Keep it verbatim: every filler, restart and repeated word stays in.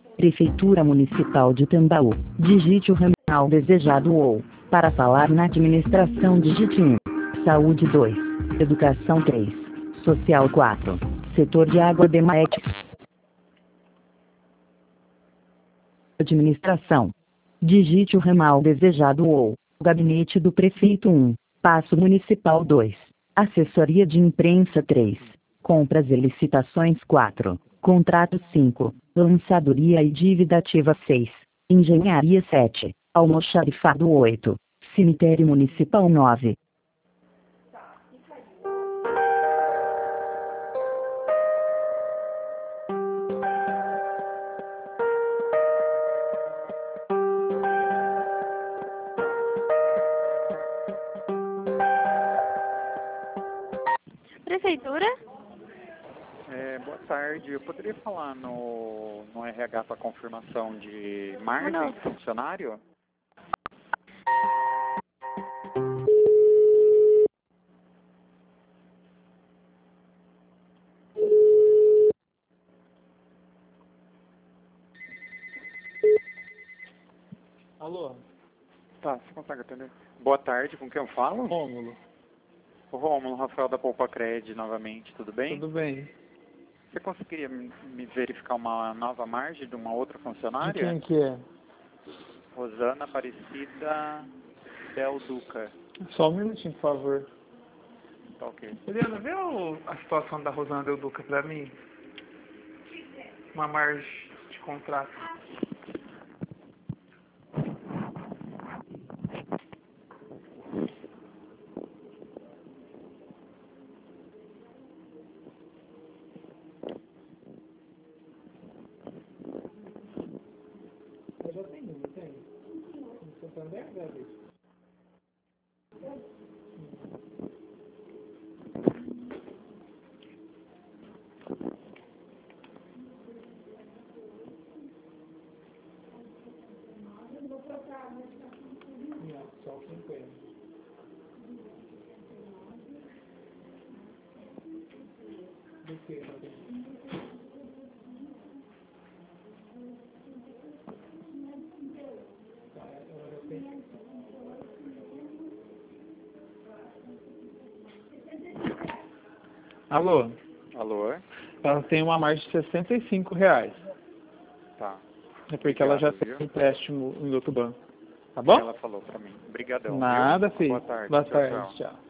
Prefeitura Municipal de Tambaú. Digite o ramal desejado ou, para falar na administração, digite um. Saúde dois. Educação três. Social quatro. Setor de água D M A E C. Administração. Digite o ramal desejado ou, Gabinete do Prefeito um. Paço Municipal dois. Assessoria de Imprensa três. Compras e Licitações quatro. Contrato cinco. Lançadoria e Dívida Ativa seis. Engenharia sete. Almoxarifado oito. Cemitério Municipal nove. Prefeitura? É, boa tarde. Eu poderia falar no, no R H para confirmação de margem Não. de funcionário? Alô? Tá, você consegue atender? Boa tarde, com quem eu falo? Rômulo. O Rômulo, Rafael da Poupa Cred, novamente, tudo bem? Tudo bem? Você conseguiria me me verificar uma nova margem de uma outra De funcionária? quem que é? Rosana Aparecida Del Duca. Só um minutinho, por favor. Tá ok. Eliana, vê o- a situação da Rosana Del Duca pra mim. Uma margem de contrato. Eu já tenho, não tem? No Santander, velho? Não, só cinquenta. Do que? Tá, ela já tem. Alô? Alô? Ela tem uma margem de sessenta e cinco reais. Tá. É porque ela já Obrigado, tem viu? empréstimo em outro banco. Tá bom? Ela falou pra mim. Obrigadão, viu? Nada, filho. Boa tarde. Boa Tchau, tarde, tchau. tchau.